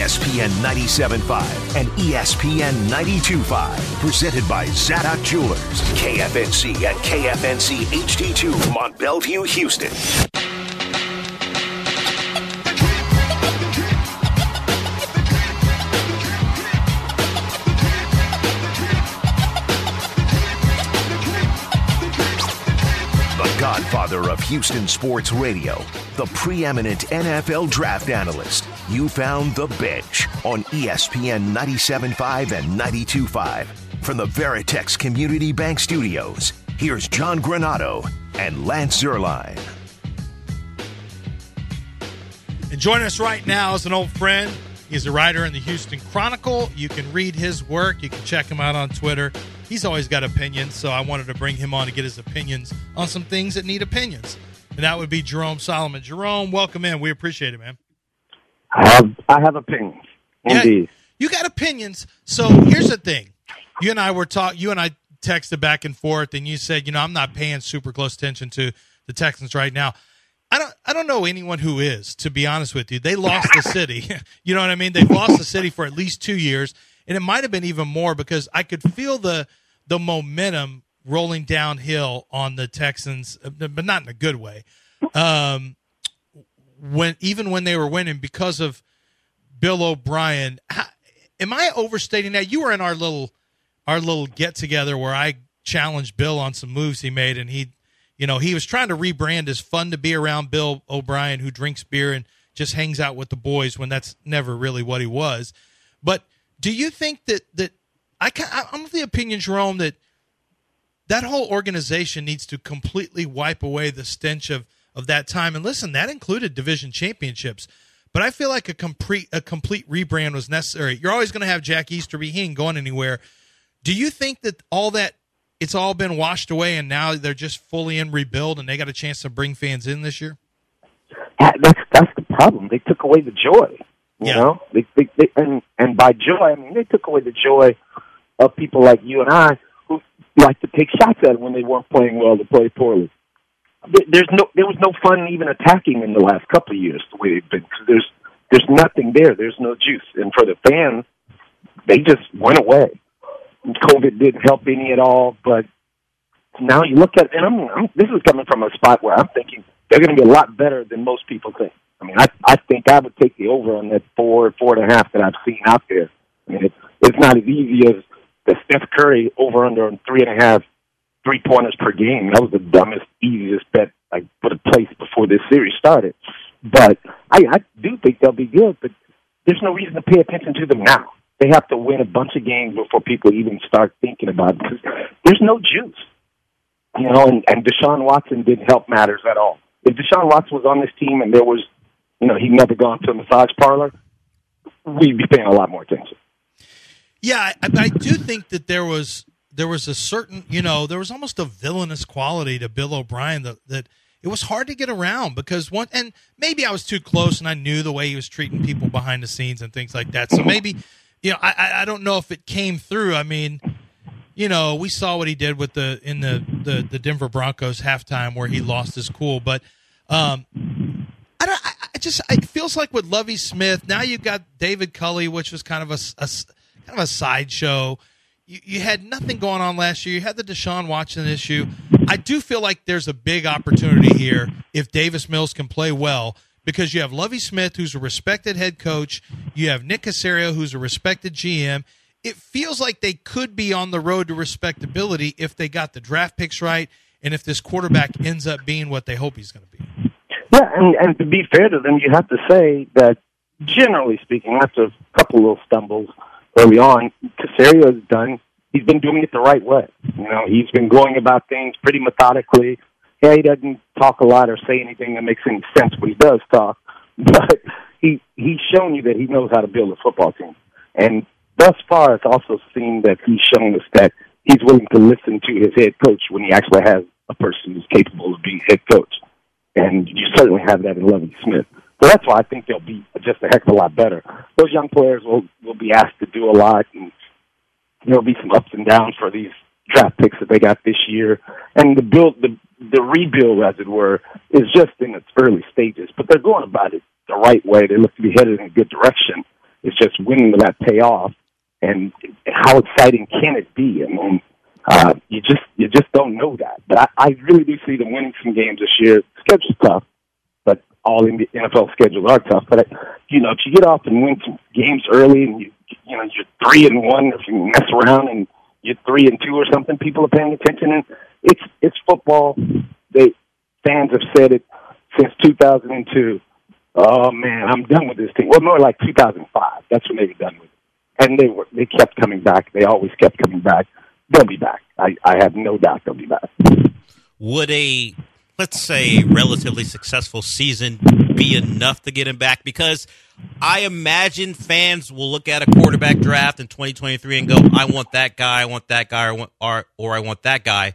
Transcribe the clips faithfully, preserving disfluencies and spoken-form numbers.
S P N ninety-seven point five and E S P N ninety-two point five. Presented by Zadok Jewelers. K F N C and K F N C H D two Mont Bellevue, Houston. Godfather of Houston sports radio, the preeminent N F L draft analyst. You found The Bench on E S P N ninety-seven point five and ninety-two point five. From the Veritex Community Bank Studios, here's John Granato and Lance Zierlein. And joining us right now is an old friend. He's a writer in the Houston Chronicle. You can read his work. You can check him out on Twitter. He's always got opinions, so I wanted to bring him on to get his opinions on some things that need opinions. And that would be Jerome Solomon. Jerome, welcome in. We appreciate it, man. I have, I have opinions, indeed. Yeah, you got opinions. So here's the thing. You and I were talk. You and I texted back and forth, and you said, you know, I'm not paying super close attention to the Texans right now. I don't I don't know anyone who is, to be honest with you. They lost the city. You know what I mean? They've lost the city for at least two years. And it might have been even more because I could feel the the momentum rolling downhill on the Texans, but not in a good way. Um, when even when they were winning because of Bill O'Brien, how, am I overstating that? You were in our little our little get together where I challenged Bill on some moves he made, and he, you know, he was trying to rebrand as fun to be around Bill O'Brien, who drinks beer and just hangs out with the boys when that's never really what he was, but. Do you think that that I can, I'm of the opinion, Jerome, that that whole organization needs to completely wipe away the stench of, of that time? And listen, that included division championships. But I feel like a complete a complete rebrand was necessary. You're always going to have Jack Easterby. He ain't going anywhere. Do you think that all that it's all been washed away and now they're just fully in rebuild and they got a chance to bring fans in this year? That's that's the problem. They took away the joy. You yeah. know, they, they, they, and and by joy, I mean they took away the joy of people like you and I who like to take shots at them when they weren't playing well to play poorly. There's no, there was no fun even attacking in the last couple of years the way they've been because there's there's nothing there. There's no juice, and for the fans, they just went away. COVID didn't help any at all, but now you look at, and I'm, I'm this is coming from a spot where I'm thinking they're going to be a lot better than most people think. I mean, I I think I would take the over on that four, four and a half that I've seen out there. I mean, it's it's not as easy as the Steph Curry over under on three and a half three pointers per game. That was the dumbest, easiest bet I would have placed before this series started. But I, I do think they'll be good, but there's no reason to pay attention to them now. They have to win a bunch of games before people even start thinking about it because there's no juice. You know, and, and Deshaun Watson didn't help matters at all. If Deshaun Watson was on this team and there was You know, he'd never gone to a massage parlor, we'd be paying a lot more attention. Yeah, I, I do think that there was there was a certain, you know, there was almost a villainous quality to Bill O'Brien that, that it was hard to get around because one, and maybe I was too close and I knew the way he was treating people behind the scenes and things like that. So maybe, you know, I, I don't know if it came through. I mean, you know, we saw what he did with the in the, the, the Denver Broncos halftime where he lost his cool, but um, I don't. I, I just. It feels like with Lovie Smith now you've got David Culley, which was kind of a, a kind of a sideshow. You, you had nothing going on last year. You had the Deshaun Watson issue. I do feel like there's a big opportunity here if Davis Mills can play well because you have Lovie Smith, who's a respected head coach. You have Nick Caserio, who's a respected G M. It feels like they could be on the road to respectability if they got the draft picks right and if this quarterback ends up being what they hope he's going to be. Yeah, and, and to be fair to them, you have to say that, generally speaking, after a couple little stumbles early on, Caserio has done, he's been doing it the right way. You know, he's been going about things pretty methodically. Yeah, he doesn't talk a lot or say anything that makes any sense when he does talk, but he he's shown you that he knows how to build a football team. And thus far, it's also seemed that he's shown us that he's willing to listen to his head coach when he actually has a person who's capable of being head coach. And you certainly have that in Lovie Smith. So that's why I think they'll be just a heck of a lot better. Those young players will, will be asked to do a lot, and there'll be some ups and downs for these draft picks that they got this year. And the build, the the rebuild, as it were, is just in its early stages. But they're going about it the right way. They look to be headed in a good direction. It's just when will that pay off, and how exciting can it be? I mean, uh, you just you just don't know that. But I, I really do see them winning some games this year. The schedule's tough, but all in the N F L schedules are tough. But you know, if you get off and win some games early, and you you know you're three and one, if you mess around and you're three and two or something, people are paying attention. And it's it's football. They fans have said it since two thousand two. Oh man, I'm done with this team. Well, more like two thousand five. That's when they were done with it, and they were they kept coming back. They always kept coming back. They'll be back. I, I have no doubt they'll be back. Would a, let's say, relatively successful season be enough to get him back? Because I imagine fans will look at a quarterback draft in twenty twenty-three and go, I want that guy, I want that guy, or, I want, or, or I want that guy.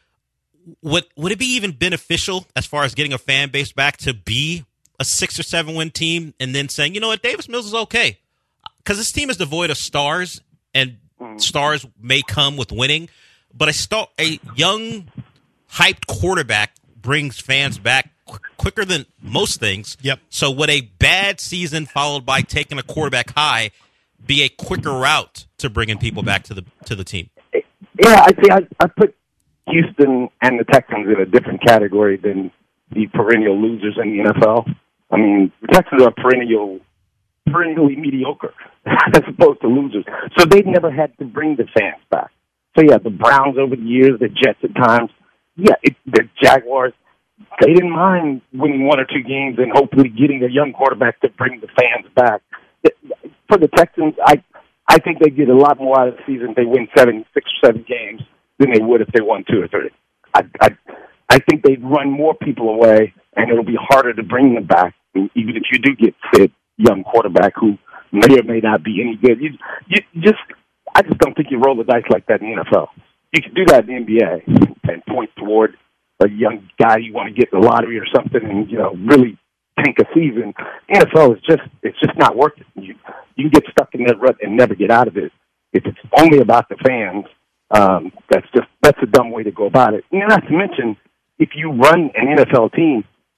Would, would it be even beneficial as far as getting a fan base back to be a six or seven win team and then saying, you know what, Davis Mills is okay? Because this team is devoid of stars, and stars may come with winning, but a star, a young, hyped quarterback brings fans back qu- quicker than most things. Yep. So would a bad season followed by taking a quarterback high be a quicker route to bringing people back to the to the team? Yeah, I see. I, I put Houston and the Texans in a different category than the perennial losers in the N F L. I mean, the Texans are perennial, perennially mediocre as opposed to losers. So they've never had to bring the fans back. So, yeah, the Browns over the years, the Jets at times, yeah, it, the Jaguars, they didn't mind winning one or two games and hopefully getting a young quarterback to bring the fans back. For the Texans, I I think they get a lot more out of the season if they win seven, six or seven games than they would if they won two or three. I, I, I think they'd run more people away, and it'll be harder to bring them back, even if you do get fit young quarterback who may or may not be any good. You, you just, I just don't think you roll the dice like that in the N F L. You can do that in the N B A and point toward a young guy you want to get in the lottery or something, and you know really tank a season. The N F L is just, it's just not working. You, you can get stuck in that rut and never get out of it. If it's only about the fans, um, that's just, that's a dumb way to go about it. And not to mention, if you run an N F L team,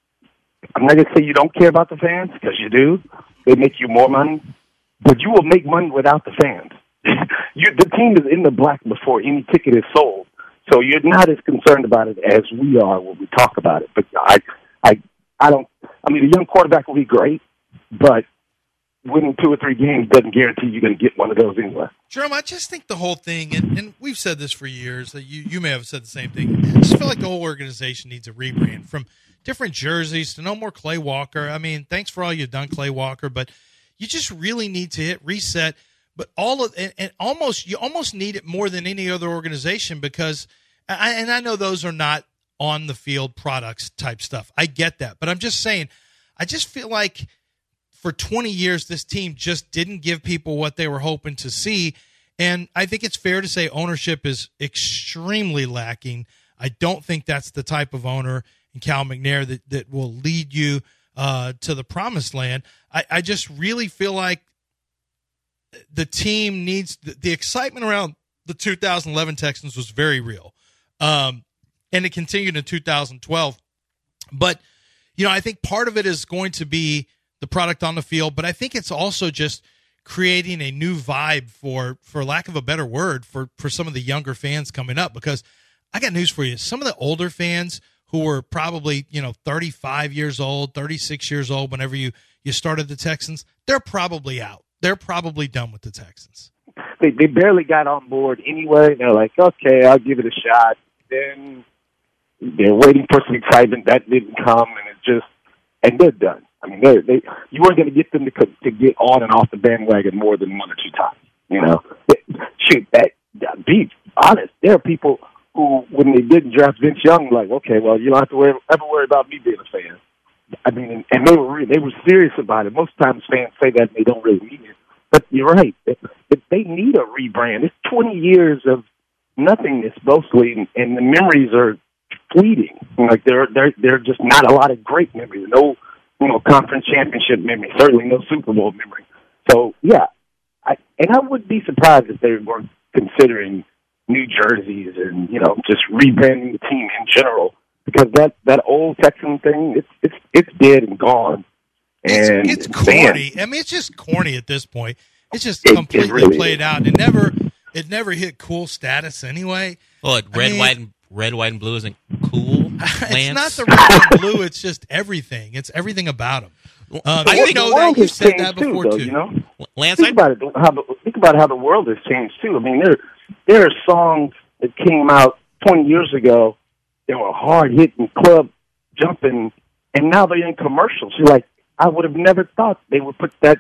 I'm not going to say you don't care about the fans, because you do. They make you more money. But you will make money without the fans. you, the team is in the black before any ticket is sold. So you're not as concerned about it as we are when we talk about it. But I, I, I don't, I mean, a young quarterback will be great, but winning two or three games doesn't guarantee you're going to get one of those anyway. Jerome, I just think the whole thing, and, and we've said this for years, that you, you may have said the same thing. I just feel like the whole organization needs a rebrand, from different jerseys to no more Clay Walker. I mean, thanks for all you've done, Clay Walker, but you just really need to hit reset. But all of and, and almost you almost need it more than any other organization, because, I, and I know those are not on the field products type stuff. I get that, but I'm just saying, I just feel like for twenty years, this team just didn't give people what they were hoping to see. And I think it's fair to say ownership is extremely lacking. I don't think that's the type of owner in Cal McNair that, that will lead you uh, to the promised land. I, I just really feel like the team needs the, the excitement around the two thousand eleven Texans was very real. Um, and it continued in two thousand twelve. But, you know, I think part of it is going to be the product on the field, but I think it's also just creating a new vibe for, for lack of a better word, for, for some of the younger fans coming up. Because I got news for you. Some of the older fans who were probably, you know, thirty-five years old, thirty-six years old whenever you, you started the Texans, they're probably out. They're probably done with the Texans. They, they barely got on board anyway. They're like, okay, I'll give it a shot. Then they're waiting for some excitement. That didn't come, and it just, and they're done. I mean, they they you weren't going to get them to to get on and off the bandwagon more than one or two times. You know, shoot, that, that be honest. There are people who, when they didn't draft Vince Young, like, okay, well, you don't have to worry, ever worry about me being a fan. I mean, and, and they were they were serious about it. Most times, fans say that and they don't really mean it. But you're right. They, they need a rebrand. It's twenty years of nothingness, mostly, and, and the memories are fleeting. Like there, there, there are just not a lot of great memories. No, you know, conference championship memory. Certainly no Super Bowl memory. So yeah, I and I wouldn't be surprised if they were considering new jerseys and you know just rebranding the team in general, because that that old Texan thing, it's it's it's dead and gone. And it's, it's corny. Man. I mean, it's just corny at this point. It's just It- it completely really played is. out. It never it never hit cool status anyway. Well, I red, mean- white, and red, white, and blue isn't cool. It's Lance. not the red and blue. It's just everything. It's everything about them. Um, I you think know the world that. You has said changed that before too, though, too. you know? Lance, Think I, about it. How the, think about how the world has changed too. I mean, there there are songs that came out twenty years ago that were hard hitting, club jumping, and now they're in commercials. You're like, I would have never thought they would put that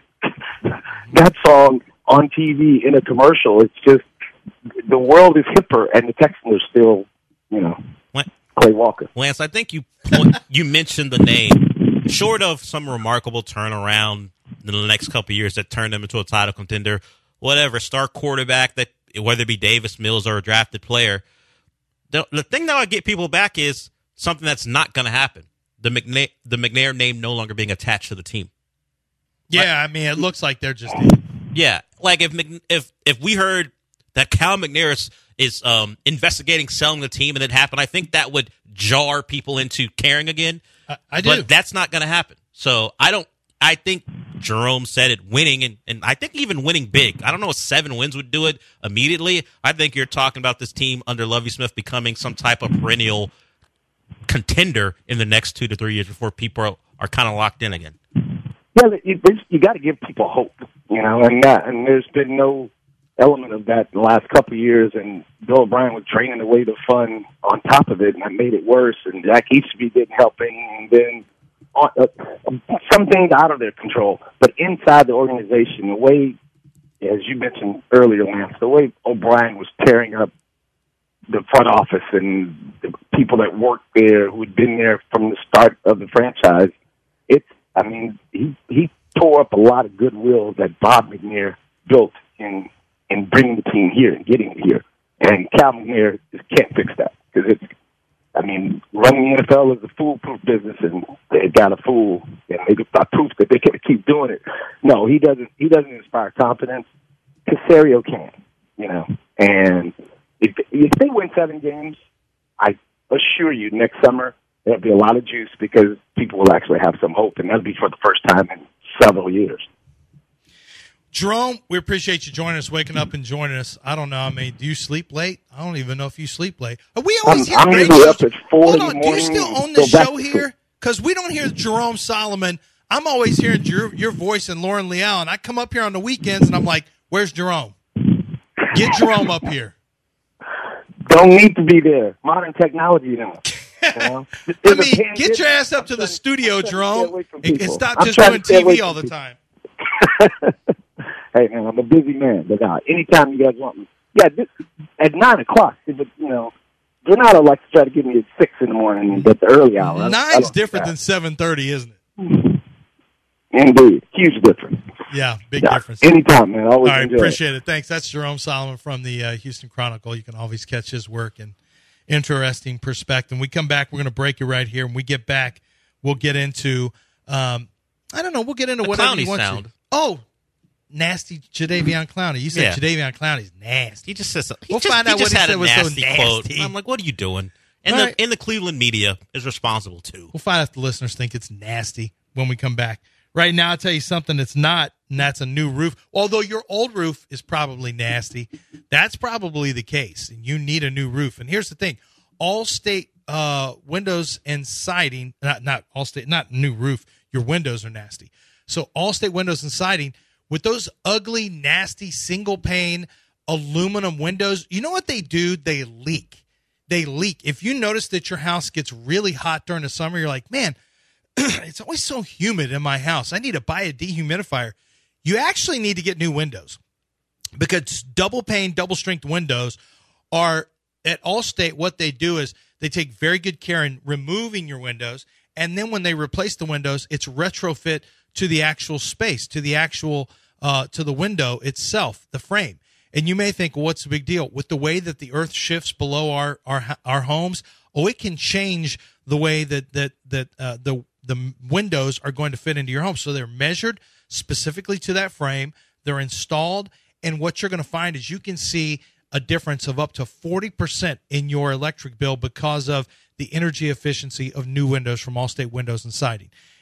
that song on T V in a commercial. It's just the world is hipper, and the Texans are still, you know, Lan- Clay Walker. Lance, I think you point, you mentioned the name. Short of some remarkable turnaround in the next couple of years that turned them into a title contender, whatever, star quarterback, that whether it be Davis Mills or a drafted player, the, the thing that would get people back is something that's not going to happen. The McNair, the McNair name no longer being attached to the team. Yeah, I mean, it looks like they're just. Yeah, like if Mc, if if we heard that Cal McNair is, is um, investigating selling the team and it happened, I think that would jar people into caring again. I, I do. But that's not going to happen. So I don't. I think Jerome said it, winning, and, and I think even winning big. I don't know if seven wins would do it immediately. I think you're talking about this team under Lovie Smith becoming some type of perennial contender in the next two to three years before people are, are kind of locked in again. Yeah, you, you got to give people hope, you know, and that, and there's been no element of that in the last couple of years, and Bill O'Brien was draining away the fun on top of it, and that made it worse, and Jack Easterby didn't help him, and then on, uh, some things out of their control, but inside the organization, the way, as you mentioned earlier, Lance, the way O'Brien was tearing up the front office and the people that worked there who had been there from the start of the franchise, it's, I mean, he he tore up a lot of goodwill that Bob McNair built in in bringing the team here and getting it here. And Cal McNair just can't fix that because it's, I mean, running the N F L is a foolproof business, and they got a fool, and they got proof that they can keep doing it. No, he doesn't. He doesn't inspire confidence. Caserio can, you know. And if if they win seven games, I assure you, next summer there'll be a lot of juice because people will actually have some hope, and that'll be for the first time in several years. Jerome, we appreciate you joining us, waking up and joining us. I don't know. I mean, do you sleep late? I don't even know if you sleep late. We always I'm, hear I'm great usually shows. up at four Hold in the on, do morning. you still own go this back show to here? Because we don't hear Jerome Solomon. I'm always hearing your your voice and Lauren Leal, and I come up here on the weekends, and I'm like, where's Jerome? Get Jerome up here. Don't need to be there. Modern technology, you know. You know? I There's a mean, pandemic. get your ass up to I'm the trying- studio, I'm trying to stay Jerome, away from and, and people. stop I'm just trying doing to stay T away V from all the people. time. Hey, man, I'm a busy man. But uh, anytime you guys want me. Yeah, this, at nine o'clock, but, you know, Renato likes to try to get me at six in the morning at the early hour. I don't- I Nine's don't different do than that. seven thirty, isn't it? Indeed. Huge difference. Yeah, big Yeah, difference. anytime, man. Always All right, enjoy appreciate it. Thanks. That's Jerome Solomon from the uh, Houston Chronicle. You can always catch his work and interesting perspective. When we come back, we're going to break it right here. When we get back, we'll get into, um, I don't know, we'll get into The whatever Clowney you want sound. to. Oh, nasty Jadeveon Clowney. You said Yeah. Jadeveon Clowney's nasty. He just says he We'll just, find he out just what he had said a was so nasty quote. nasty. I'm like, what are you doing? And All the right. and the Cleveland media is responsible too. We'll find out if the listeners think it's nasty when we come back. Right now, I'll tell you something that's not, and that's a new roof. Although your old roof is probably nasty, that's probably the case, and you need a new roof. And here's the thing: Allstate uh, windows and siding, not not Allstate, not new roof. Your windows are nasty. So Allstate windows and siding with those ugly, nasty single pane aluminum windows. You know what they do? They leak. They leak. If you notice that your house gets really hot during the summer, you're like, man, it's always so humid in my house. I need to buy a dehumidifier. You actually need to get new windows because double pane, double strength windows are at Allstate. What they do is they take very good care in removing your windows. And then when they replace the windows, it's retrofit to the actual space, to the actual, uh, to the window itself, the frame. And you may think, well, what's the big deal? With the way that the earth shifts below our, our, our homes, oh, it can change the way that, that, that, uh, the, the windows are going to fit into your home. So they're measured specifically to that frame. They're installed. And what you're going to find is you can see a difference of up to forty percent in your electric bill because of the energy efficiency of new windows from Allstate Windows and Siding.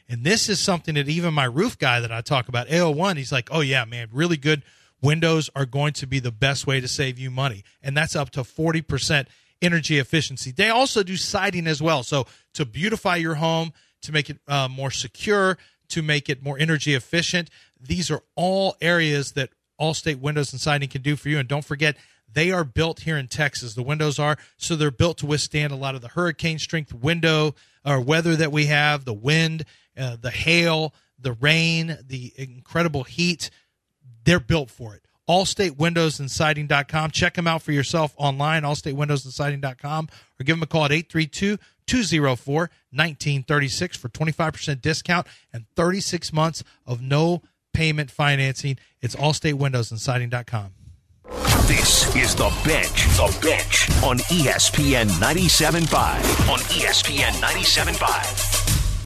And this is something that even my roof guy that I talk about, A O one, he's like, oh, yeah, man, really good windows are going to be the best way to save you money. And that's up to forty percent energy efficiency. They also do siding as well. So to beautify your home, to make it uh, more secure, to make it more energy efficient, these are all areas that Allstate Windows and Siding can do for you. And don't forget, they are built here in Texas. The windows are, so they're built to withstand a lot of the hurricane strength window or weather that we have, the wind, uh, the hail, the rain, the incredible heat. They're built for it. Allstate Windows and Siding dot com. Check them out for yourself online, Allstate Windows and Siding dot com, or give them a call at eight three two, two oh four, one nine three six for twenty-five percent discount and thirty-six months of no payment financing. It's Allstate Windows and Siding dot com. This is The Bench. The Bench on E S P N ninety-seven point five. On E S P N ninety-seven point five.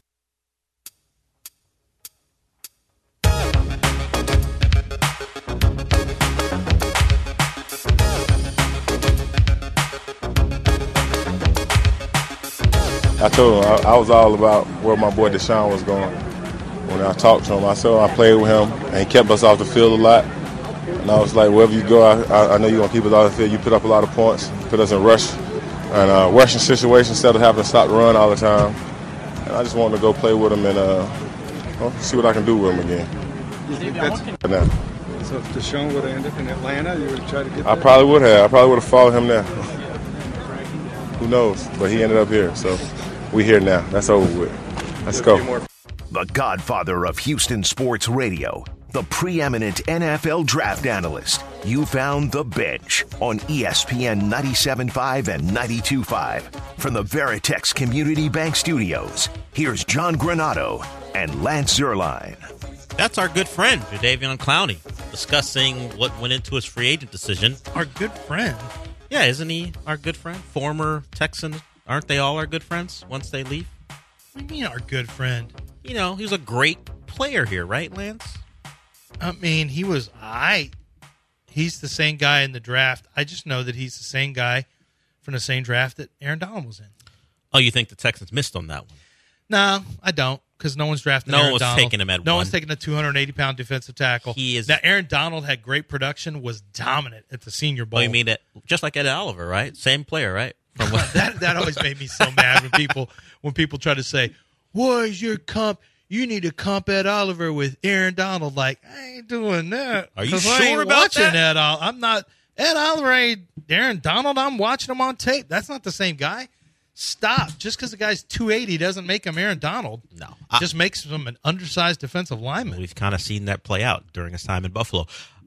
I told him I, I was all about where my boy Deshaun was going. When I talked to him, I said I played with him, and he kept us off the field a lot. And I was like, wherever you go, I, I know you're going to keep us off the field. You put up a lot of points, put us in rush and uh, rushing situations instead of having to stop the run all the time. And I just wanted to go play with him and uh, well, see what I can do with him again. You think that's, now, so if Deshaun would have ended up in Atlanta, you would try to get I there? probably would have. I probably would have followed him there. Who knows? But he ended up here, so we here now. That's over with. Let's go. The godfather of Houston sports radio, the preeminent N F L draft analyst. You found The Bench on E S P N ninety-seven point five and ninety-two point five. From the Veritex Community Bank Studios, here's John Granato and Lance Zierlein. That's our good friend, Jadeveon Clowney, discussing what went into his free agent decision. Our good friend. Yeah, isn't he our good friend? Former Texan. Aren't they all our good friends once they leave? What do you mean our good friend? You know, he was a great player here, right, Lance? I mean, he was all right. He's the same guy in the draft. I just know that he's the same guy from the same draft that Aaron Donald was in. Oh, you think the Texans missed on that one? No, I don't, because no one's drafting no Aaron one's Donald. taking him at no one. one's taking a two hundred eighty pound defensive tackle. He is. Now, Aaron Donald had great production, was dominant at the Senior Bowl. Oh, you mean that just like Ed Oliver, right? Same player, right? From that that always made me so mad when people when people try to say, "What is your comp? You need to comp Ed Oliver with Aaron Donald." Like, I ain't doing that. Are you 'Cause sure I ain't about watching that? Ed Ol- I'm not. Ed Oliver ain't Aaron Donald. I'm watching him on tape. That's not the same guy. Stop. Just because the guy's two eighty doesn't make him Aaron Donald. No. Just makes him an undersized defensive lineman. We've kind of seen that play out during his time in Buffalo.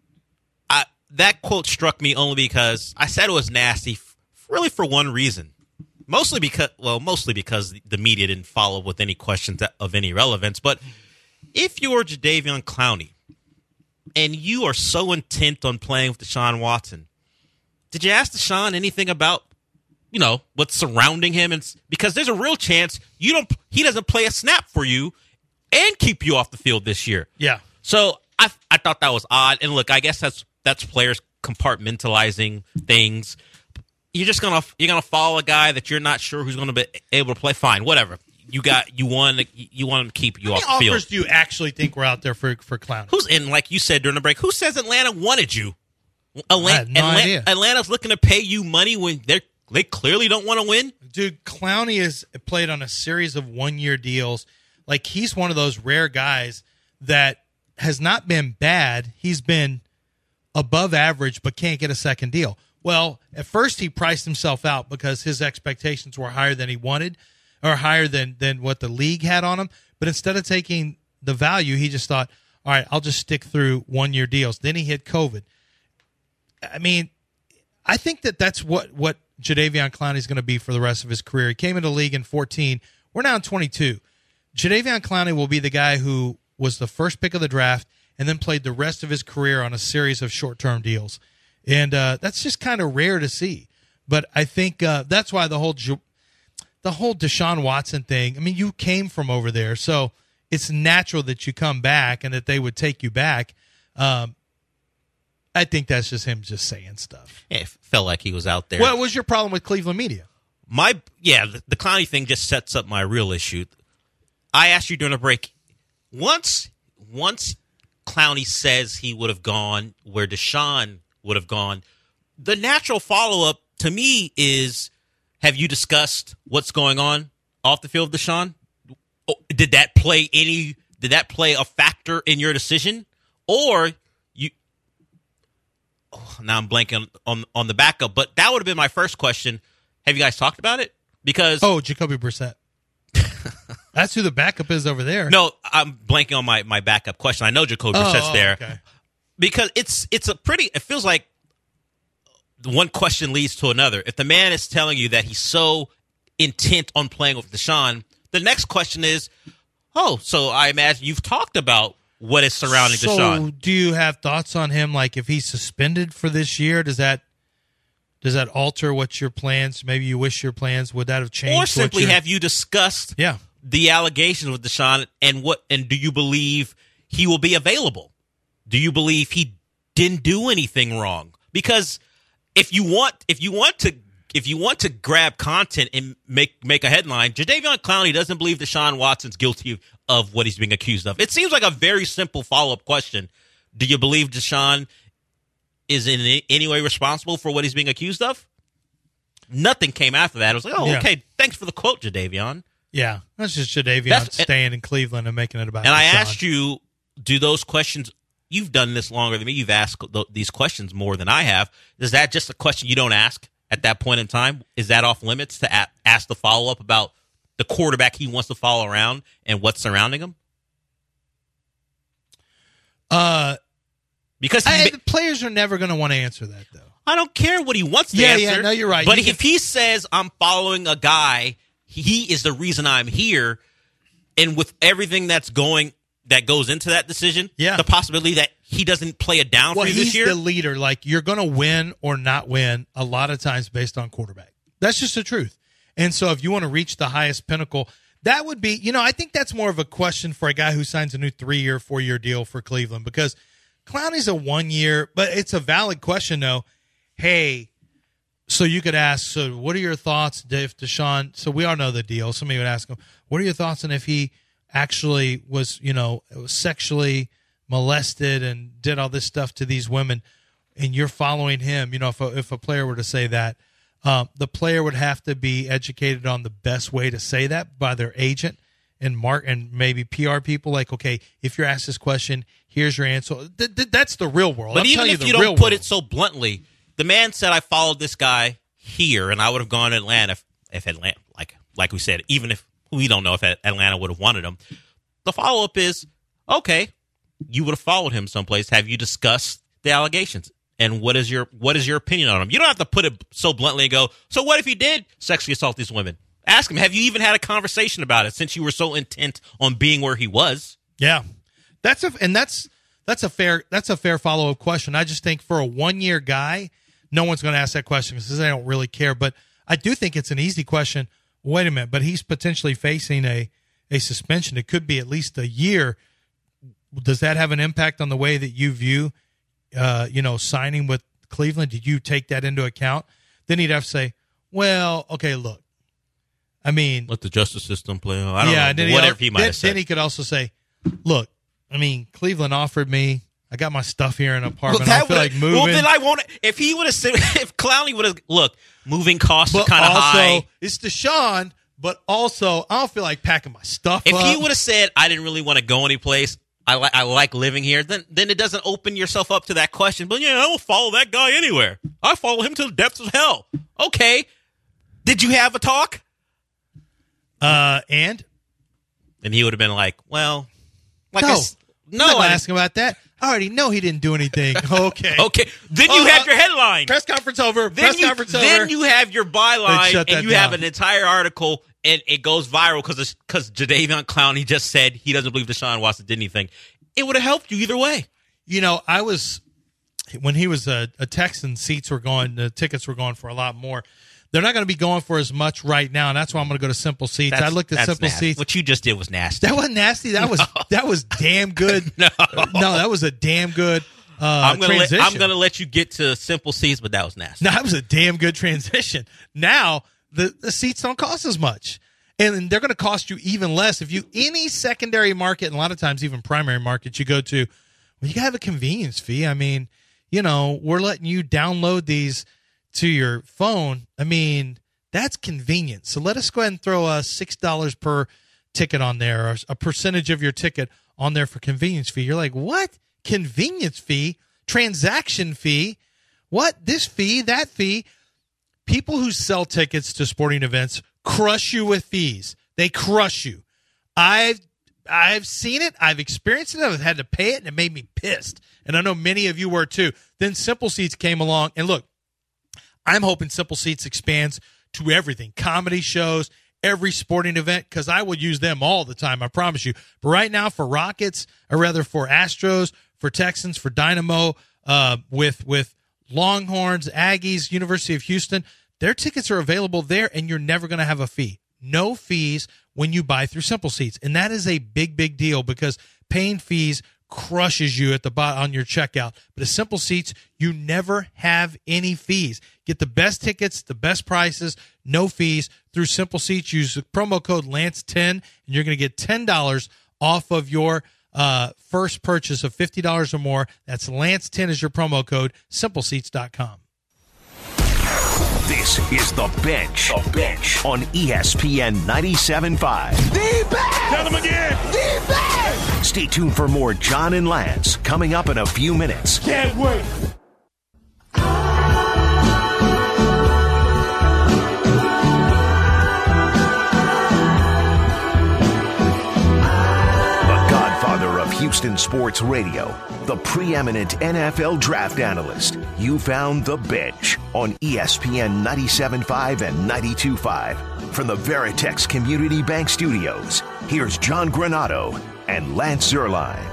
I, that quote struck me only because I said it was nasty, f- really for one reason. Mostly because, well, mostly because the media didn't follow up with any questions that, of any relevance. But if you're Jadeveon Clowney and you are so intent on playing with Deshaun Watson, did you ask Deshaun anything about, you know, what's surrounding him? And because there's a real chance you don't, he doesn't play a snap for you and keep you off the field this year. Yeah. So I I thought that was odd. And look, I guess that's that's players compartmentalizing things. You're just gonna you're gonna follow a guy that you're not sure who's gonna be able to play. Fine, whatever. You got you want you want him to keep you How off many the field. offers do you actually think were out there for for Clowney? Who's in? Like you said during the break, who says Atlanta wanted you? Atlanta, I had no Atlanta, idea. Atlanta's looking to pay you money when they they clearly don't want to win. Dude, Clowney has played on a series of one-year deals. Like, he's one of those rare guys that has not been bad. He's been above average but can't get a second deal. Well, at first he priced himself out because his expectations were higher than he wanted or higher than, than what the league had on him. But instead of taking the value, he just thought, all right, I'll just stick through one-year deals. Then he hit COVID. I mean, I think that that's what, what Jadeveon Clowney is going to be for the rest of his career. He came into the league in fourteen. We're now in twenty-two. Jadeveon Clowney will be the guy who was the first pick of the draft and then played the rest of his career on a series of short-term deals. And uh, that's just kind of rare to see. But I think uh, that's why the whole the whole Deshaun Watson thing, I mean, you came from over there, so it's natural that you come back and that they would take you back. Um, I think that's just him just saying stuff. Yeah, it felt like he was out there. What was your problem with Cleveland media? My yeah, the, the Clowney thing just sets up my real issue. I asked you during the break. Once, once Clowney says he would have gone where Deshaun would have gone, the natural follow-up to me is, have you discussed what's going on off the field with Deshaun? Did that play any? Did that play a factor in your decision, or you? Oh, now I'm blanking on on the backup, but that would have been my first question. Have you guys talked about it? Because oh, Jacoby Brissett. That's who the backup is over there. No, I'm blanking on my, my backup question. I know Jacoby oh, Brissett's oh, there okay. because it's it's a pretty. It feels like one question leads to another. If the man is telling you that he's so intent on playing with Deshaun, the next question is, oh, so I imagine you've talked about what is surrounding so Deshaun. So, do you have thoughts on him? Like, if he's suspended for this year, does that does that alter what your plans? Maybe you wish your plans would that have changed? Or simply, what have you discussed? Yeah. The allegations with Deshaun, and what, and do you believe he will be available? Do you believe he didn't do anything wrong? Because if you want, if you want to, if you want to grab content and make make a headline, Jadeveon Clowney doesn't believe Deshaun Watson's guilty of what he's being accused of. It seems like a very simple follow up question. Do you believe Deshaun is in any way responsible for what he's being accused of? Nothing came after that. I was like, oh, yeah. okay, thanks for the quote, Jadeveon. Yeah, that's just Jadeveon That's, staying in Cleveland and making it about. And Deshaun. I asked you, do those questions? You've done this longer than me. You've asked th- these questions more than I have. Is that just a question you don't ask at that point in time? Is that off limits to a- ask the follow up about the quarterback he wants to follow around and what's surrounding him? Uh, because I, he, the players are never going to want to answer that, though. I don't care what he wants to yeah, answer. Yeah, no, you're right. But you if can... he says, I'm following a guy, he is the reason I'm here, and with everything that's going that goes into that decision, yeah. the possibility that he doesn't play it down well, for you this year. He's the leader. Like, you're going to win or not win a lot of times based on quarterback. That's just the truth. And so if you want to reach the highest pinnacle, that would be, you know, I think that's more of a question for a guy who signs a new three-year, four-year deal for Cleveland, because Clowney's a one-year, but it's a valid question, though. Hey, so you could ask, so what are your thoughts if Deshaun, so we all know the deal. Somebody would ask him, what are your thoughts on if he actually was, you know, was sexually molested and did all this stuff to these women, and you're following him? You know, if a, if a player were to say that, um, the player would have to be educated on the best way to say that by their agent and mark and maybe P R people. Like, okay, if you're asked this question, here's your answer. Th- th- that's the real world. But I'm even you if the you real don't put world. it so bluntly, the man said, I followed this guy here, and I would have gone to Atlanta if, if Atlanta, like like we said, even if we don't know if Atlanta would have wanted him. The follow-up is, okay, you would have followed him someplace. Have you discussed the allegations? And what is your what is your opinion on him? You don't have to put it so bluntly and go, so what if he did sexually assault these women? Ask him, have you even had a conversation about it since you were so intent on being where he was? Yeah. That's a and that's that's a fair that's a fair follow-up question. I just think for a one-year guy, no one's going to ask that question because they don't really care. But I do think it's an easy question. Wait a minute, but he's potentially facing a, a suspension. It could be at least a year. Does that have an impact on the way that you view, uh, you know, signing with Cleveland? Did you take that into account? Then he'd have to say, well, okay, look. I mean, let the justice system play. I don't yeah, know. Then Whatever he, he might then, have said. Then he could also say, look, I mean, Cleveland offered me. I got my stuff here in an apartment. Well, I feel like moving. Well, then I won't. If he would have said, if Clowney would have, look, moving costs but are kind of also, high. It's Deshaun, but also I don't feel like packing my stuff If up. he would have said, I didn't really want to go anyplace, I, li- I like living here, then then it doesn't open yourself up to that question. But yeah, I will follow that guy anywhere. I follow him to the depths of hell. Okay. Did you have a talk? Uh, and? And he would have been like, well, like no. I s- no, I'm not I gonna ask him about that. I already know he didn't do anything. Okay. Okay. Then you Oh, have uh, your headline. Press conference over. Then Press you, conference then over. you have your byline, shut and that you have down. an entire article, and it goes viral because because Jadeveon Clowney just said he doesn't believe Deshaun Watson did anything. It would have helped you either way. You know, I was when he was a, a Texan. Seats were going. The tickets were going for a lot more. They're not going to be going for as much right now, and that's why I'm going to go to Simple Seats. That's, I looked at that's Simple nasty. Seats. What you just did was nasty. That wasn't nasty. That was that was damn good. No. no, that was a damn good uh, I'm gonna transition. let, I'm going to let you get to Simple Seats, but that was nasty. No, that was a damn good transition. Now the, the seats don't cost as much. and they're going to cost you even less if you any secondary market, and a lot of times even primary markets you go to. Well, you got to have a convenience fee. I mean, you know, we're letting you download these to your phone. I mean, that's convenient. So let us go ahead and throw a six dollars per ticket on there, or a percentage of your ticket on there for convenience fee. You're like, what? Convenience fee? Transaction fee? What? This fee? That fee? People who sell tickets to sporting events crush you with fees. They crush you. I've I've seen it. I've experienced it. I've had to pay it, and it made me pissed. And I know many of you were too. Then Simple Seats came along, and look, I'm hoping Simple Seats expands to everything, comedy shows, every sporting event, because I will use them all the time, I promise you. But right now for Rockets, or rather for Astros, for Texans, for Dynamo, uh, with with Longhorns, Aggies, University of Houston, their tickets are available there, and you're never going to have a fee. No fees when you buy through Simple Seats. And that is a big, big deal, because paying fees crushes you at the bot on your checkout. But at Simple Seats, you never have any fees. Get the best tickets, the best prices, no fees through Simple Seats. Use the promo code Lance ten, and you're going to get ten dollars off of your uh, first purchase of fifty dollars or more. That's Lance ten is your promo code, simple seats dot com. This is The Bench, the Bench on E S P N ninety-seven point five. The Bench! Tell them again! The Bench! Stay tuned for more John and Lance coming up in a few minutes. Can't wait! Houston Sports Radio, the preeminent N F L draft analyst. You found The Bench on E S P N ninety-seven point five and ninety-two point five. From the Veritex Community Bank Studios, here's John Granado and Lance Zierlein.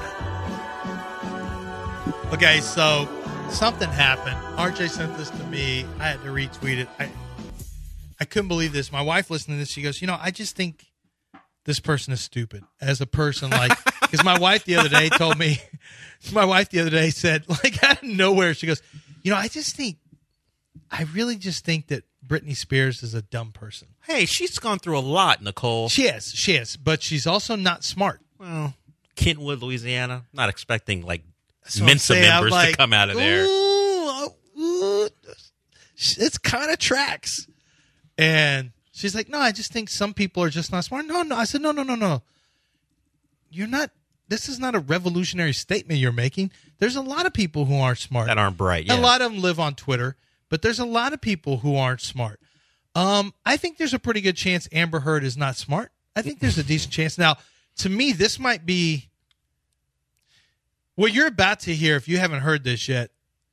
Okay, so something happened. R J sent this to me. I had to retweet it. I, I couldn't believe this. My wife listened to this. She goes, you know, I just think this person is stupid as a person. Like, because my wife the other day told me, my wife the other day said, like, out of nowhere, she goes, you know, I just think, I really just think that Britney Spears is a dumb person. Hey, she's gone through a lot, Nicole. She is, she is, but she's also not smart. Well, Kentwood, Louisiana, not expecting, like, That's Mensa members like, to come out of there. Ooh, ooh, it's kind of tracks. And she's like, no, I just think some people are just not smart. No, no. I said, no, no, no, no. You're not. This is not a revolutionary statement you're making. There's a lot of people who aren't smart. That aren't bright, yeah. A lot of them live on Twitter, but there's a lot of people who aren't smart. Um, I think there's a pretty good chance Amber Heard is not smart. I think there's a decent chance. Now, to me, this might be what you're about to hear if you haven't heard this yet.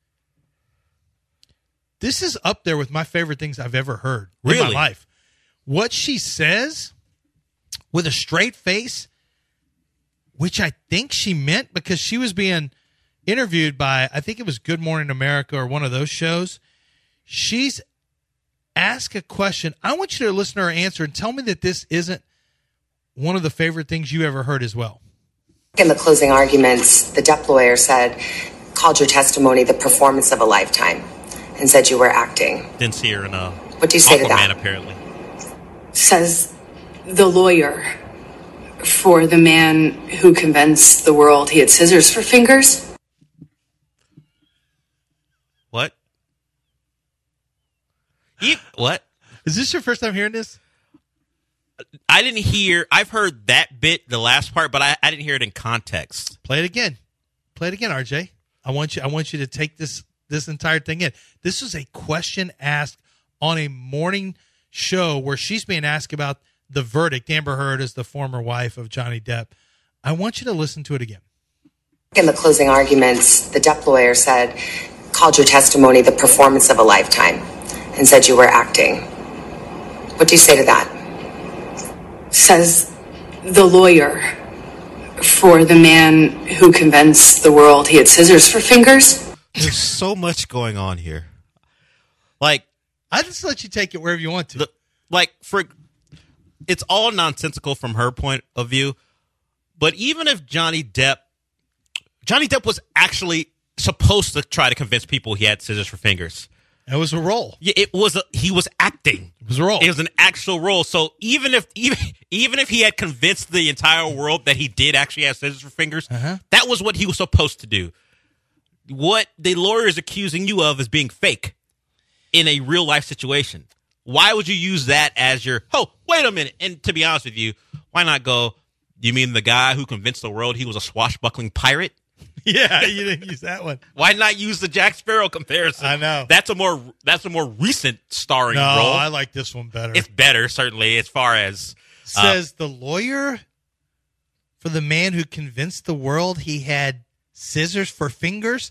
This is up there with my favorite things I've ever heard really? in my life. What she says with a straight face, which I think she meant because she was being interviewed by, I think it was Good Morning America or one of those shows. She's asked a question. I want you to listen to her answer and tell me that this isn't one of the favorite things you ever heard as well. In the closing arguments, the Depp lawyer said, called your testimony the performance of a lifetime and said you were acting. Didn't see her in a What do you say to that? apparently. Says the lawyer for the man who convinced the world he had scissors for fingers. What? You, what? Is this your first time hearing this? I didn't hear. I've heard that bit, the last part, but I, I didn't hear it in context. Play it again. Play it again, R J. I want you. I want you to take this this entire thing in. This is a question asked on a morning show where she's being asked about the verdict. Amber Heard is the former wife of Johnny Depp. I want you to listen to it again. In the closing arguments, the Depp lawyer said, called your testimony the performance of a lifetime and said you were acting. What do you say to that? Says the lawyer for the man who convinced the world he had scissors for fingers. There's so much going on here. Like, I just let you take it wherever you want to. The, like, for it's all nonsensical from her point of view. But even if Johnny Depp, Johnny Depp was actually supposed to try to convince people he had scissors for fingers. It was a role. Yeah, it was. A, he was acting. It was a role. It was an actual role. So even if even even if he had convinced the entire world that he did actually have scissors for fingers, uh-huh. that was what he was supposed to do. What the lawyer is accusing you of is being fake in a real life situation. Why would you use that as your? Oh, wait a minute. And to be honest with you, why not go? You mean the guy who convinced the world he was a swashbuckling pirate? Yeah, you didn't use that one. Why not use the Jack Sparrow comparison? I know. That's a more that's a more recent starring no, role. I like this one better. It's better, certainly, as far as uh, says the lawyer for the man who convinced the world he had scissors for fingers.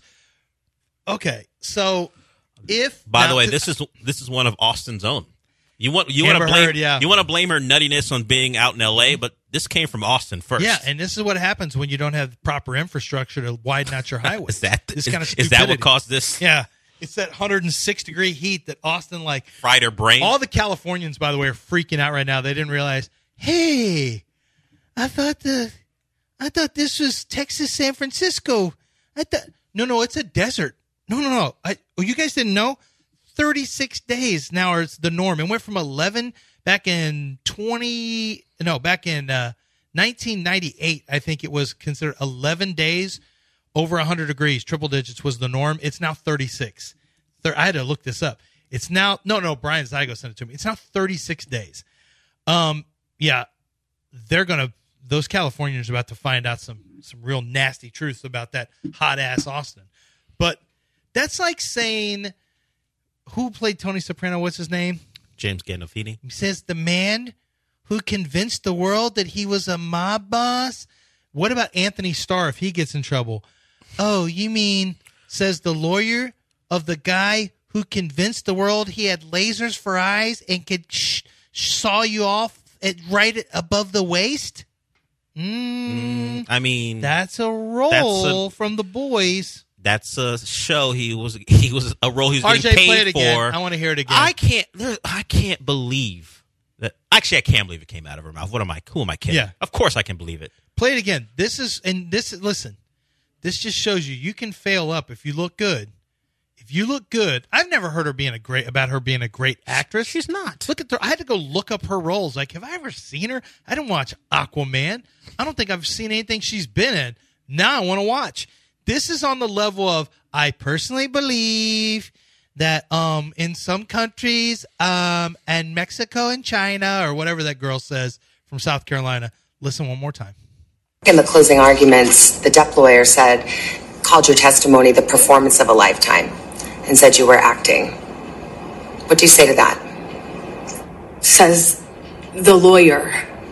Okay, so if by the way, th- this is this is one of Austin's own. You want you want to Amber blame Heard, yeah. you want to blame her nuttiness on being out in L A, but this came from Austin first. Yeah, and this is what happens when you don't have proper infrastructure to widen out your highway. is that this is, kind of is that what caused this? Yeah, it's that one hundred six degree heat that Austin like fried her brain. All the Californians, by the way, are freaking out right now. They didn't realize. Hey, I thought the I thought this was Texas, San Francisco. I thought no, no, it's a desert. No, no, no. I, oh, you guys didn't know? thirty-six days now is the norm. It went from eleven back in twenty no, back in uh, nineteen ninety-eight, I think it was considered eleven days over one hundred degrees, triple digits was the norm. It's now thirty-six. I had to look this up. It's now no, no, Brian Zygo sent it to me. It's now thirty-six days. Um, yeah, they're going to those Californians are about to find out some some real nasty truths about that hot ass Austin. But that's like saying who played Tony Soprano? What's his name? James Gandolfini. He says the man who convinced the world that he was a mob boss. What about Anthony Starr if he gets in trouble? Oh, you mean, says the lawyer of the guy who convinced the world he had lasers for eyes and could sh- saw you off at right above the waist? Mm, mm, I mean, that's a role that's a- from The Boys. That's a show. He was he was a role he was R J, getting paid play it for. Again. I want to hear it again. I can't. I can't believe that. Actually, I can't believe it came out of her mouth. What am I? Who am I kidding? Yeah. Of course I can believe it. Play it again. This is and this. Listen, this just shows you you can fail up if you look good. If you look good, I've never heard her being a great about her being a great actress. She's not. Look at her. I had to go look up her roles. Like, have I ever seen her? I didn't watch Aquaman. I don't think I've seen anything she's been in. Now I want to watch. This is on the level of I personally believe that um, in some countries um, and Mexico and China or whatever that girl says from South Carolina. Listen one more time. In the closing arguments, the Depp lawyer said, called your testimony the performance of a lifetime and said you were acting. What do you say to that? Says the lawyer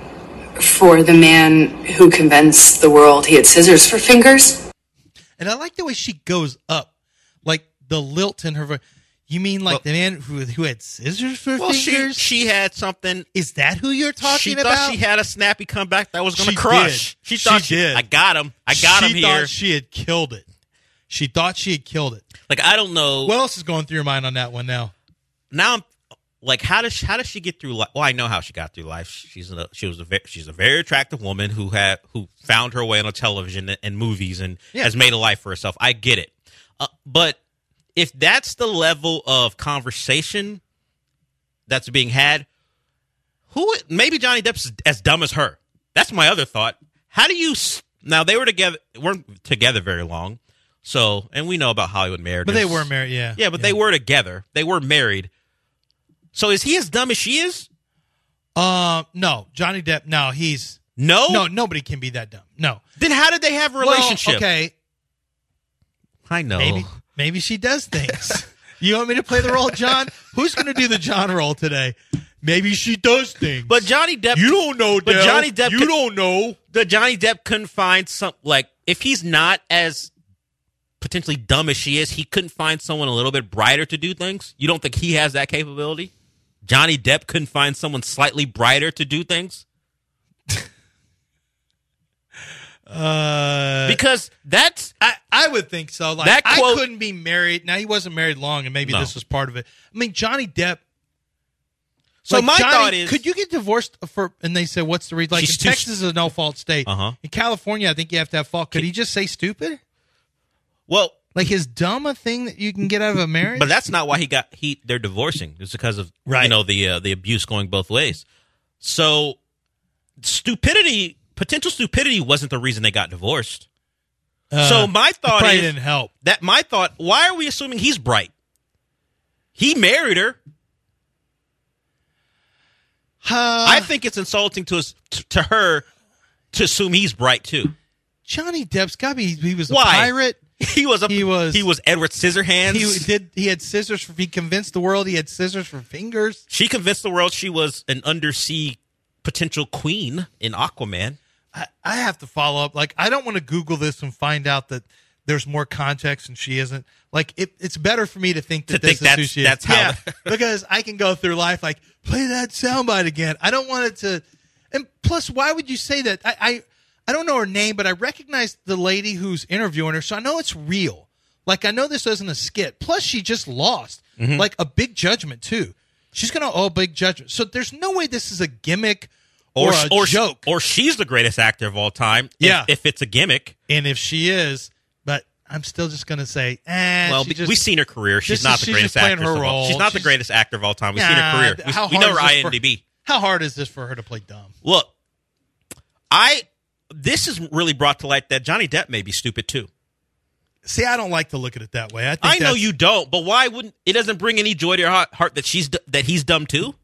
for the man who convinced the world he had scissors for fingers. And I like the way she goes up, like the lilt in her voice. You mean like well, the man who who had scissors for well, fingers? She, she had something. Is that who you're talking she about? She thought she had a snappy comeback that was going to she crush. Did. She thought she, she did. I got him. I got she him here. She thought she had killed it. She thought she had killed it. Like, I don't know. What else is going through your mind on that one now? Now I'm like, how does she, how does she get through life? Well, I know how she got through life. She's a, she was a very, she's a very attractive woman who had who found her way on television and, and movies and yeah. has made a life for herself. I get it, uh, but if that's the level of conversation that's being had, who maybe Johnny Depp's as dumb as her. That's my other thought. How do you now? They were together, weren't together very long, so and we know about Hollywood marriages. But they were married, yeah, yeah. But yeah. they were together. They were married. So is he as dumb as she is? Uh, no, Johnny Depp. No, he's no, no. Nobody can be that dumb. No. Then how did they have a relationship? Well, okay, I know. Maybe, maybe she does things. You want me to play the role, John? Who's going to do the John role today? Maybe she does things. But Johnny Depp, you don't know. But Del. Johnny Depp, you could, don't know. The Johnny Depp couldn't find some like if he's not as potentially dumb as she is, he couldn't find someone a little bit brighter to do things. You don't think he has that capability? Johnny Depp couldn't find someone slightly brighter to do things? uh, because that's I, I would think so. Like that quote, I couldn't be married. Now he wasn't married long, and maybe no. this was part of it. I mean, Johnny Depp. So like my Johnny, thought is, could you get divorced for? And they said, "What's the reason?" Like in Texas is a no fault state. Uh-huh. In California, I think you have to have fault. Could he just say stupid? Well, Like, is dumb a thing that you can get out of a marriage? But that's not why he got he. They're divorcing. It's because of right. you know the uh, the abuse going both ways. So stupidity, potential stupidity, wasn't the reason they got divorced. Uh, so my thought probably is didn't help. That my thought. Why are we assuming he's bright? He married her. Uh, I think it's insulting to us to her to assume he's bright too. Johnny Depp's got to be. He was a Why? pirate. He was a, he was he was Edward Scissorhands. He did he had scissors for he convinced the world he had scissors for fingers. She convinced the world she was an undersea potential queen in Aquaman. I, I have to follow up. Like, I don't want to Google this and find out that there's more context and she isn't. Like, it, it's better for me to think that to this think is who she is. That's how. Yeah, because I can go through life like, play that soundbite again. I don't want it to. And plus, why would you say that? I, I I don't know her name, but I recognize the lady who's interviewing her, so I know it's real. Like, I know this isn't a skit. Plus, she just lost, mm-hmm. like, a big judgment, too. She's going to owe a big judgment. So there's no way this is a gimmick or, or a or, joke. Or she's the greatest actor of all time, yeah. if, if it's a gimmick. And if she is, but I'm still just going to say, eh. Well, just, we've seen her career. She's not is, the greatest actor of all time. She's not she's, the greatest actor of all time. We've nah, seen her career. We, how we know her hard I is M D B. For, how hard is this for her to play dumb? Look, I... This is really brought to light that Johnny Depp may be stupid too. See, I don't like to look at it that way. I, think I know you don't, but why wouldn't it? Doesn't bring any joy to your heart, heart that she's that he's dumb too?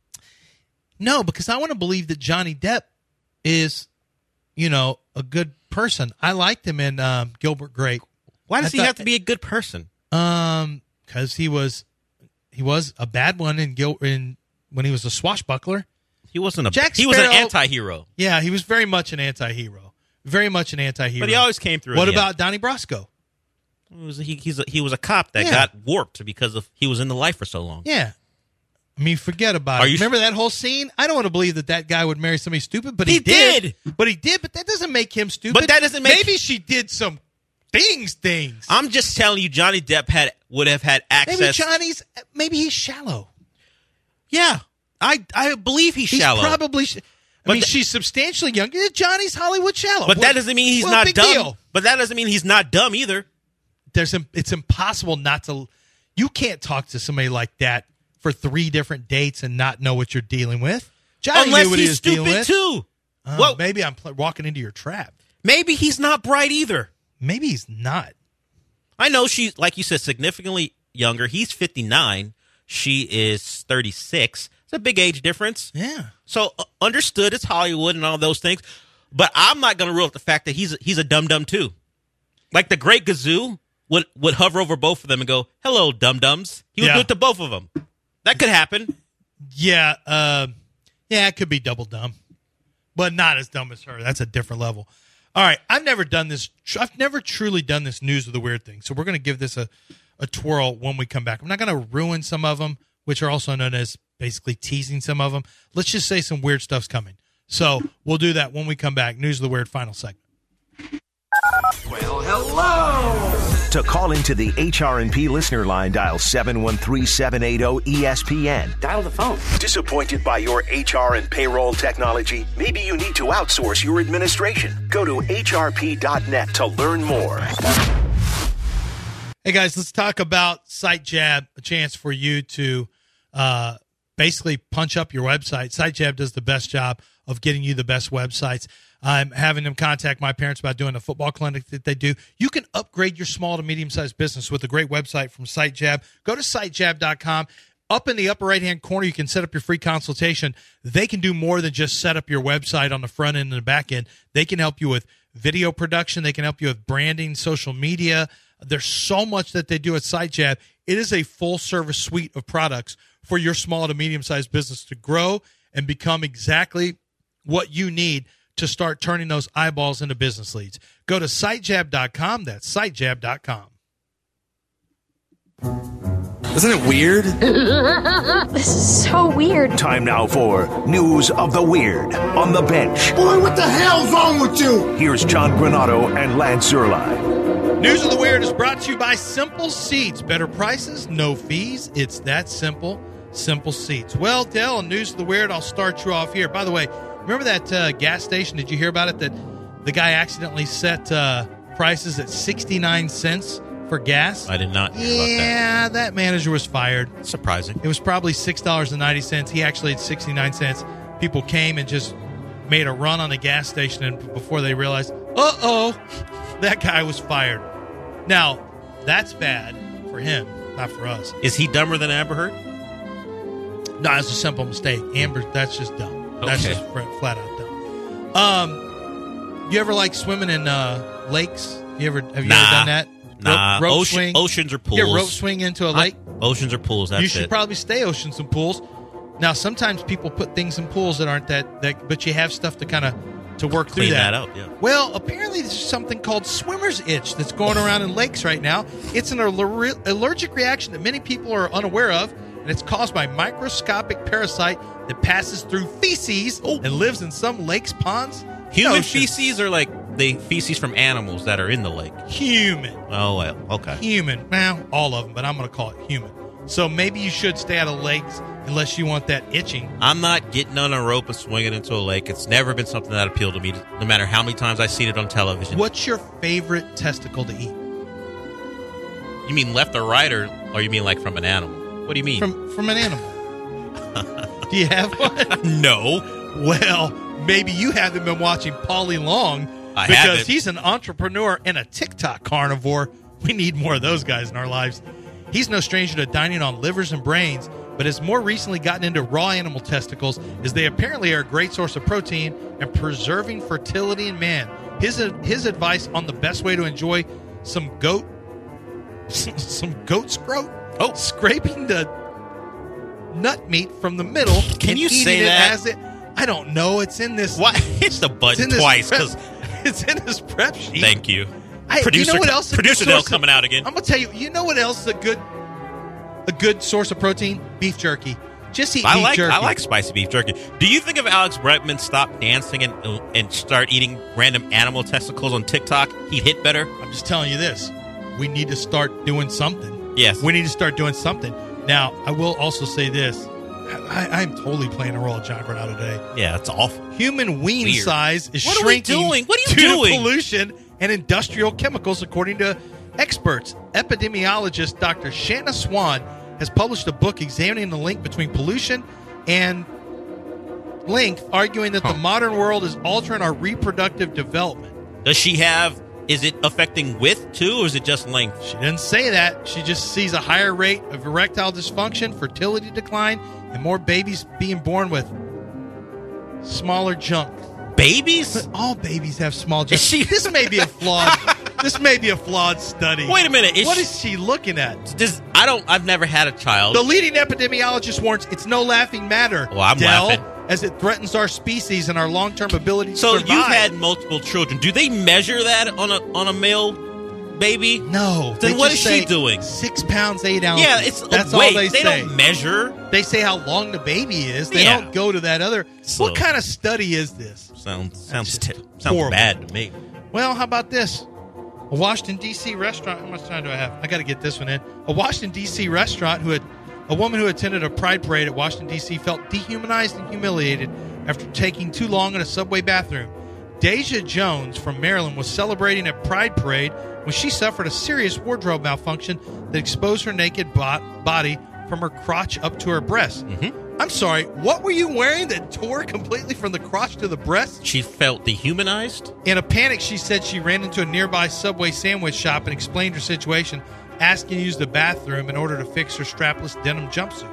No, because I want to believe that Johnny Depp is, you know, a good person. I liked him in um, Gilbert Grape. Why does I he thought, have to be a good person? Um, because he was he was a bad one in Gil in when he was a swashbuckler. He wasn't a Jack he was an anti-hero. Yeah, he was very much an anti-hero. Very much an anti-hero. But he always came through. What about end. Donnie Brasco? He was, he, he's a, he was a cop that yeah. got warped because of he was in the life for so long. Yeah. I mean, forget about Are it. You Remember sh- that whole scene? I don't want to believe that that guy would marry somebody stupid, but he, he did. did. But he did, but that doesn't make him stupid. But that doesn't make Maybe she did some things, things. I'm just telling you, Johnny Depp had would have had access. Maybe Johnny's, maybe he's shallow. Yeah. I I believe he's, he's shallow. Probably. Sh- I but mean, th- she's substantially younger. Johnny's Hollywood shallow. But well, that doesn't mean he's well, not big dumb. Deal. But that doesn't mean he's not dumb either. There's it's impossible not to. You can't talk to somebody like that for three different dates and not know what you're dealing with. Johnny Unless knew what he's he was stupid dealing with. too. Uh, well, maybe I'm pl- walking into your trap. Maybe he's not bright either. Maybe he's not. I know she's, like you said, significantly younger. He's fifty-nine. She is thirty-six. It's a big age difference. Yeah. So uh, understood, it's Hollywood and all those things. But I'm not going to rule out the fact that he's he's a dum-dum too. Like the Great Gazoo would, would hover over both of them and go, hello, dum-dums. He would yeah. do it to both of them. That could happen. Yeah. Uh, yeah, it could be double dumb. But not as dumb as her. That's a different level. All right. I've never done this. I've never truly done this news of the weird thing. So we're going to give this a, a twirl when we come back. I'm not going to ruin some of them, which are also known as basically teasing some of them. Let's just say some weird stuff's coming. So we'll do that when we come back. News of the Weird, final segment. Well, hello! To call into the H R and P listener line, dial seven one three, seven eight zero, E S P N. Dial the phone. Disappointed by your H R and payroll technology? Maybe you need to outsource your administration. Go to H R P dot net to learn more. Hey, guys, let's talk about SiteJab, a chance for you to uh, basically punch up your website. SiteJab does the best job of getting you the best websites. I'm having them contact my parents about doing a football clinic that they do. You can upgrade your small to medium-sized business with a great website from SiteJab. Go to site jab dot com. Up in the upper right-hand corner, you can set up your free consultation. They can do more than just set up your website on the front end and the back end. They can help you with video production. They can help you with branding, social media. There's so much that they do at SiteJab. It is a full-service suite of products for your small to medium-sized business to grow and become exactly what you need to start turning those eyeballs into business leads. Go to site jab dot com. That's site jab dot com. Isn't it weird? This is so weird. Time now for News of the Weird on the Bench. Boy, what the hell's wrong with you? Here's John Granado and Lance Zerline. News of the Weird is brought to you by Simple Seats. Better prices, no fees. It's that simple. Simple Seats. Well, Dell, News of the Weird, I'll start you off here. By the way, remember that uh, gas station? Did you hear about it? That the guy accidentally set uh, prices at sixty-nine cents for gas. I did not hear yeah, about that. that manager was fired. Surprising. It was probably six dollars and ninety cents. He actually had sixty-nine cents. People came and just made a run on the gas station, and before they realized, uh-oh, that guy was fired. Now, that's bad for him, not for us. Is he dumber than Amber Heard? No, it's a simple mistake. Amber, that's just dumb. That's Okay. just flat out dumb. Um, you ever like swimming in uh, lakes? You ever have you Nah. ever done that? Nah. Rope, rope Ocean- swing. oceans or pools. Yeah, rope swing into a lake. I- oceans or pools, that's you should it. probably stay oceans and pools. Now, sometimes people put things in pools that aren't that, that but you have stuff to kind of to work Clean through that out, yeah. Well, apparently there's something called swimmer's itch that's going around in lakes right now. It's an aller- allergic reaction that many people are unaware of, and it's caused by a microscopic parasite that passes through feces and lives in some lakes, ponds, Human oceans. feces or like the feces from animals that are in the lake? Human. Oh, well, okay. Human. Well, all of them, but I'm going to call it human. So maybe you should stay out of lakes unless you want that itching. I'm not getting on a rope and swinging into a lake. It's never been something that appealed to me, no matter how many times I've seen it on television. What's your favorite testicle to eat? You mean left or right, or, or you mean like from an animal? What do you mean? From from an animal. Do you have one? No. Well, maybe you haven't been watching Paulie Long I because haven't. he's an entrepreneur and a TikTok carnivore. We need more of those guys in our lives. He's no stranger to dining on livers and brains, but has more recently gotten into raw animal testicles, as they apparently are a great source of protein and preserving fertility in man. His his advice on the best way to enjoy some goat some goat scrote. Oh, scraping the nut meat from the middle. Can and you eating say it that? As it, I don't know. It's in this. Why? It's the button in this twice, prep- 'cause- it's in this prep sheet. Thank you. I, producer, you know what else? is a good producer Dale source of- coming out again. I'm gonna tell you. You know what else is a good, a good source of protein? Beef jerky. Just eat I beef like jerky. I like spicy beef jerky. Do you think if Alex Bregman stopped dancing and and start eating random animal testicles on TikTok, he'd hit better? I'm just telling you this. We need to start doing something. Yes. We need to start doing something. Now, I will also say this. I, I'm totally playing the role of John Bernal today. Yeah, it's awful. Human ween Weird. size is What are we shrinking doing? What are you due doing? to pollution and industrial chemicals, according to experts. Epidemiologist Doctor Shanna Swan has published a book examining the link between pollution and length, arguing that Huh. the modern world is altering our reproductive development. Does she have? Is it affecting width too, or is it just length? She didn't say that. She just sees a higher rate of erectile dysfunction, fertility decline, and more babies being born with smaller junk. Babies? But all babies have small junk. Is she- This may be a flawed. This may be a flawed study. Wait a minute. Is What she, is she looking at? does, I don't. I've never had a child. The leading epidemiologist warns it's no laughing matter. Well, I'm Dell, laughing. as it threatens our species and our long-term ability to so survive. you've had multiple children. Do they measure that on a on a male baby? no. Then they what just is she say doing? Six pounds eight ounces. Yeah, it's that's wait. all they, say. don't measure. They say how long the baby is. They Yeah. don't go to that other. So- what kind of study is this? Sounds sounds just t- sounds horrible. bad to me. Well, how about this? A Washington, D C restaurant. How much time do I have? I got to get this one in. A Washington, D C restaurant who had a woman who attended a pride parade at Washington, D C felt dehumanized and humiliated after taking too long in a subway bathroom. Deja Jones from Maryland was celebrating a pride parade when she suffered a serious wardrobe malfunction that exposed her naked bo- body from her crotch up to her breast. Mm-hmm. I'm sorry, what were you wearing that tore completely from the crotch to the breast? She felt dehumanized. In a panic, she said she ran into a nearby Subway sandwich shop and explained her situation, asking to use the bathroom in order to fix her strapless denim jumpsuit.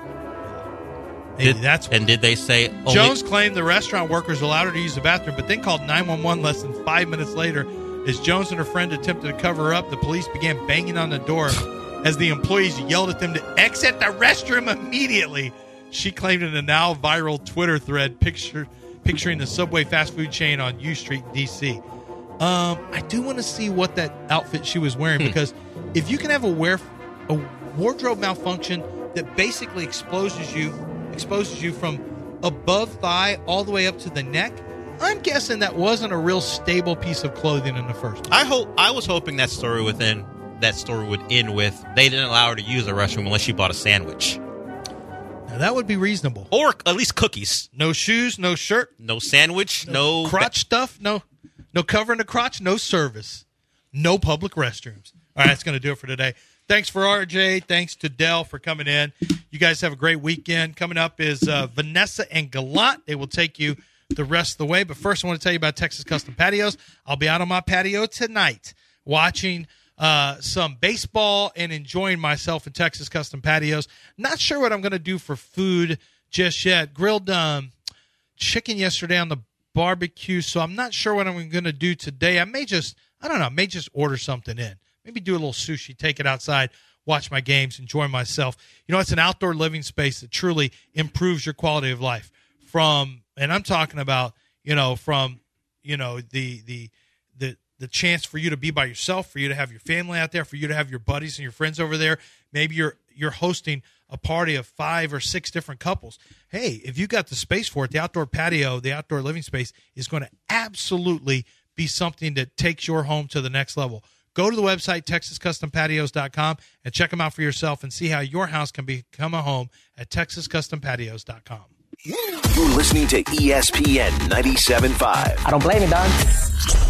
Maybe Did, that's and did they say only, Jones claimed the restaurant workers allowed her to use the bathroom, but then called nine one one less than five minutes later. As Jones and her friend attempted to cover her up, the police began banging on the door as the employees yelled at them to exit the restroom immediately. She claimed in a now viral Twitter thread picture, picturing the Subway fast food chain on U Street in D C. Um, I do want to see what that outfit she was wearing, because if you can have a wear a wardrobe malfunction that basically exposes you exposes you from above thigh all the way up to the neck, I'm guessing that wasn't a real stable piece of clothing in the first place. I hope I was hoping that story within that story would end with they didn't allow her to use the restroom unless she bought a sandwich Now that would be reasonable. or at least cookies. No shoes, no shirt, No sandwich. No, crotch stuff, no no covering the crotch, no service, no public restrooms. All right, that's going to do it for today. Thanks for R J. Thanks to Dell for coming in. You guys have a great weekend. Coming up is uh, Vanessa and Gallant. They will take you the rest of the way. But first, I want to tell you about Texas Custom Patios. I'll be out on my patio tonight watching uh, some baseball and enjoying myself in Texas Custom Patios. Not sure what I'm going to do for food just yet. Grilled um, chicken yesterday on the barbecue, so I'm not sure what I'm going to do today. I may just, I don't know, I may just order something in. Maybe do a little sushi, take it outside, watch my games, enjoy myself. You know, it's an outdoor living space that truly improves your quality of life. From, and I'm talking about, you know, from, you know, the the the the chance for you to be by yourself, for you to have your family out there, for you to have your buddies and your friends over there. Maybe you're you're hosting a party of five or six different couples. Hey, if you got the space for it, the outdoor patio, the outdoor living space is going to absolutely be something that takes your home to the next level. Go to the website, texas custom patios dot com, and check them out for yourself and see how your house can become a home at texas custom patios dot com. You're listening to E S P N ninety-seven point five. I don't blame you, Don.